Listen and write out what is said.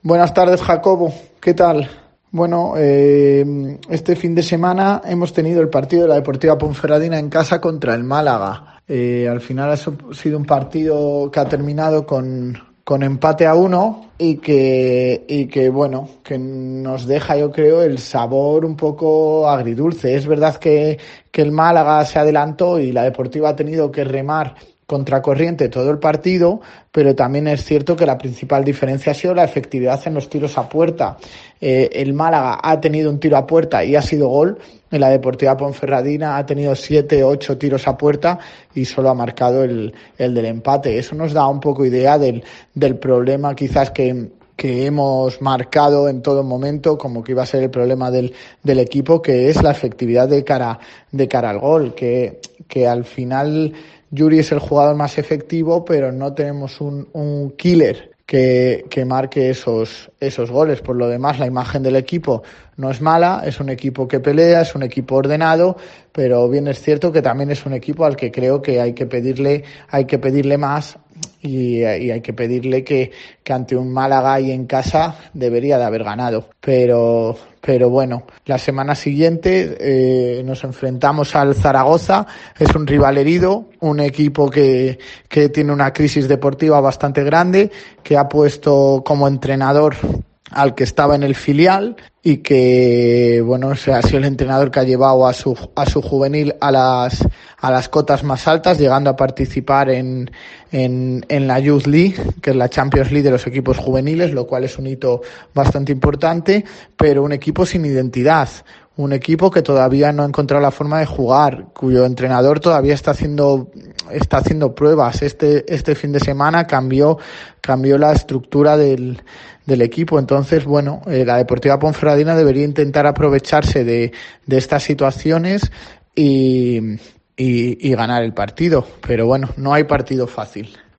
Buenas tardes, Jacobo. ¿Qué tal? Bueno, este fin de semana hemos tenido el partido de la Deportiva Ponferradina en casa contra el Málaga. Al final ha sido un partido que ha terminado con empate a uno bueno, que nos deja, yo creo, el sabor un poco agridulce. Es verdad que el Málaga se adelantó y la Deportiva ha tenido que remar contracorriente todo el partido, pero también es cierto que la principal diferencia ha sido la efectividad en los tiros a puerta. El Málaga ha tenido un tiro a puerta y ha sido gol. En la Deportiva Ponferradina ha tenido 7, 8 tiros a puerta y solo ha marcado el del empate. Eso nos da un poco idea del problema quizás que hemos marcado en todo momento como que iba a ser el problema del equipo, que es la efectividad de cara al gol, que al final Yuri es el jugador más efectivo, pero no tenemos un killer que marque esos goles. Por lo demás, la imagen del equipo no es mala, es un equipo que pelea, es un equipo ordenado, pero bien es cierto que también es un equipo al que creo que hay que pedirle más y hay que pedirle que ante un Málaga y en casa debería de haber ganado. Pero bueno, la semana siguiente nos enfrentamos al Zaragoza. Es un rival herido, un equipo que tiene una crisis deportiva bastante grande, que ha puesto como entrenador al que estaba en el filial y que, bueno, ha sido el entrenador que ha llevado a su juvenil a las cotas más altas, llegando a participar en la Youth League, que es la Champions League de los equipos juveniles, lo cual es un hito bastante importante, pero un equipo sin identidad, un equipo que todavía no ha encontrado la forma de jugar, cuyo entrenador todavía está haciendo pruebas. Este fin de semana cambió la estructura del equipo. Entonces, bueno, la Deportiva Ponferradina debería intentar aprovecharse de estas situaciones y ganar el partido. Pero bueno, no hay partido fácil.